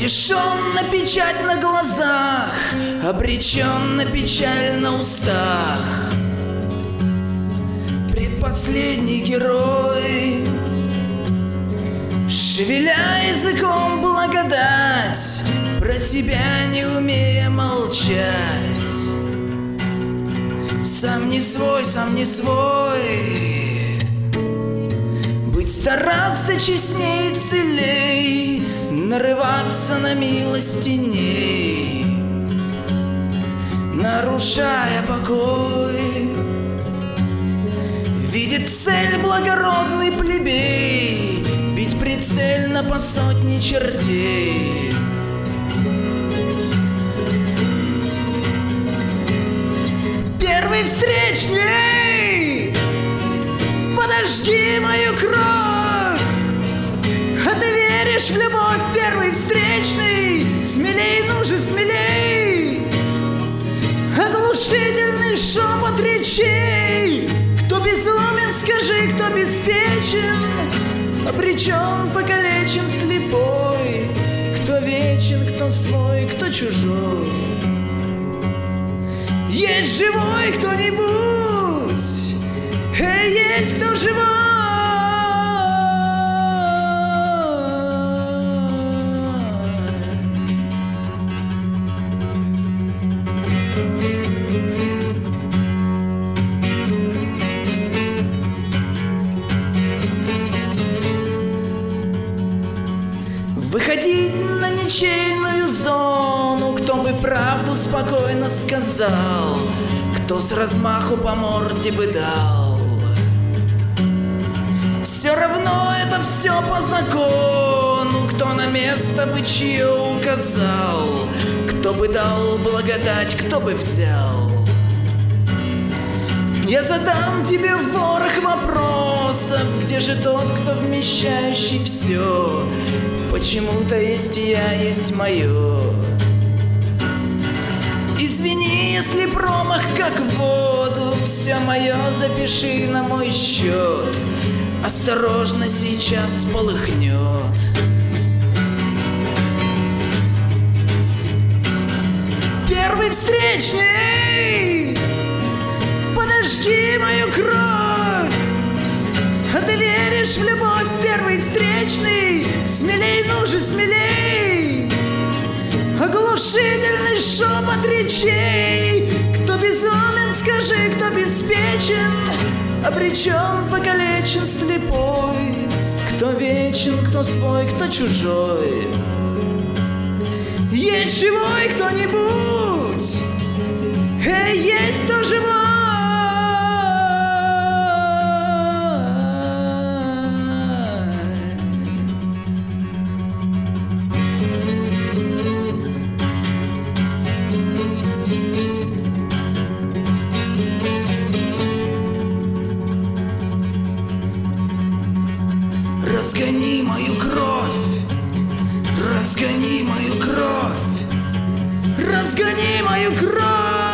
Решен на печать на глазах, обречен на печаль на устах. Предпоследний герой, шевеля языком благодать, про себя не умея молчать. Сам не свой, сам не свой. Быть стараться честней и целей, нарываться на милостиней, нарушая покой. Видит цель благородный плебей, бить прицельно по сотне чертей. Первый встречный, подожди мою кровь. А ты веришь в любовь, первый встречный? Смелей, ну же, смелей. Оглушительный шепот речей. Кто безумен, скажи, кто беспечен, обречен, покалечен, слепой. Кто вечен, кто свой, кто чужой. Есть живой кто-нибудь? Есть кто живой? Выходить на ничейную зону, кто бы правду спокойно сказал, кто с размаху по морде бы дал. Все равно это все по закону, кто на место бы чье указал, кто бы дал благодать, кто бы взял. Я задам тебе ворох вопросов, где же тот, кто вмещающий все? Почему-то есть я, есть мое. Извини, если промах как в воду, все мое запиши на мой счет. Осторожно, сейчас полыхнет. Первый встречный, подожди мою кровь. А ты веришь в любовь, первый встречный? Смелей, ну же, смелей. Оглушительный шепот речей. Кто безумен, скажи, кто беспечен, обречен, покалечен, слепой. Кто вечен, кто свой, кто чужой. Есть живой кто-нибудь? Есть кто живой? Разгони мою кровь, разгони мою кровь, разгони мою кровь.